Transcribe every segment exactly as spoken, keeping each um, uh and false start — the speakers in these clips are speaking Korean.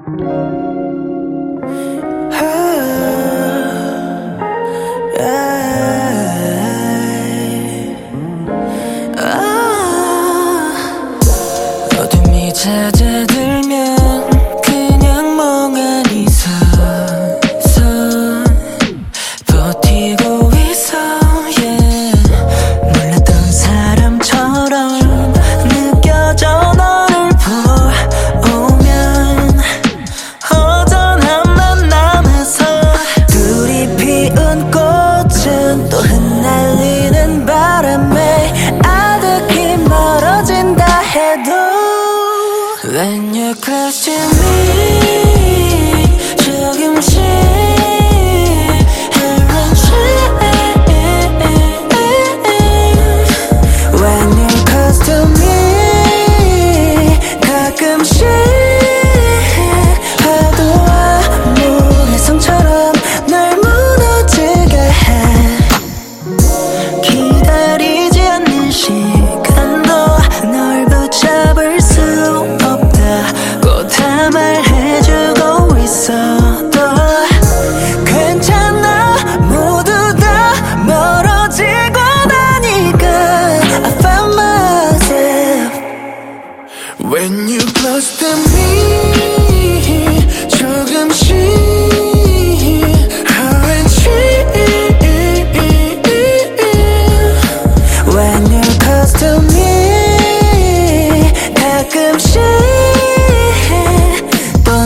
어둠이 찾아들면 그냥 멍하니 서서 버티고 있어 yeah. 몰랐던 사람처럼 느껴져 너를 보면 허전함만 남아서 둘이 피운 꽃은 또 흩날리는 바람에 아득히 멀어진다 해도 When you're close to me 조금씩 When you're close to me 가끔씩 파도와 모래성처럼 날 무너지게 해 기다리지 않는 시간도 널 붙잡을 수 없다고 다 말해주고 있어도 괜찮아 모두 다 멀어지고 나니까 I found myself When you close to me 조금씩 When you're close to me 가끔씩 또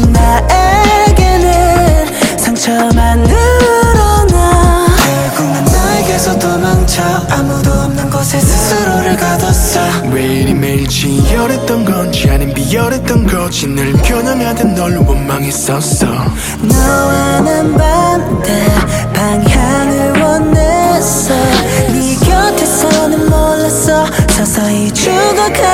나에게는 상처만 늘어나 결국 난 나에게서 도망쳐 아무도 없는 곳에 스스로를 가뒀어 왜 이리 매일 치열했던 건지 아님 비열했던 건지 늘 겨냥하던 널 원망했었어 너와 난 반대 방향을 원했어 네 곁에서는 몰랐어 서서히 죽어가